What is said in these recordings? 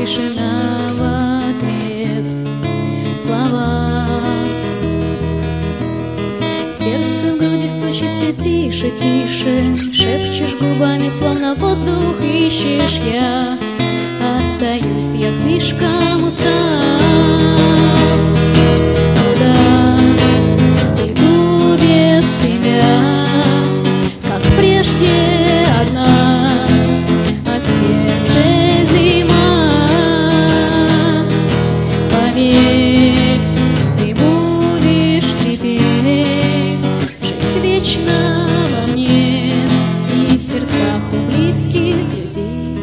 тишина в ответ. Слова. Сердце в груди стучит все тише, тише. Шепчешь губами, словно воздух ищешь. Я остаюсь, я слишком устал. Куда иду без тебя, как прежде одна, а в сердце зима. Поверь, ты будешь теперь жить вечно во мне и в сердцах у близких людей.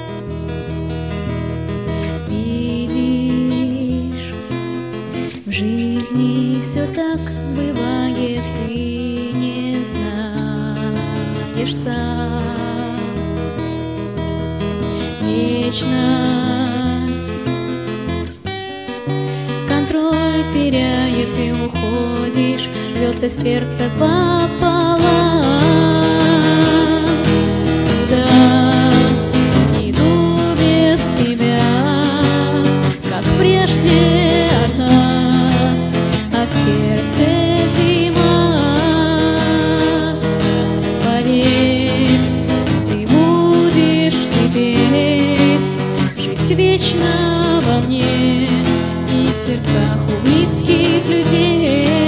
Видишь, в жизни все так бывает, ты не знаешь сам. Вечность, контроль теряет, ты уходишь, рвется сердце пополам. Куда иду без тебя, как прежде одна, а в сердце зима. Поверь, ты будешь теперь жить вечно во мне и в сердцах у близких людей.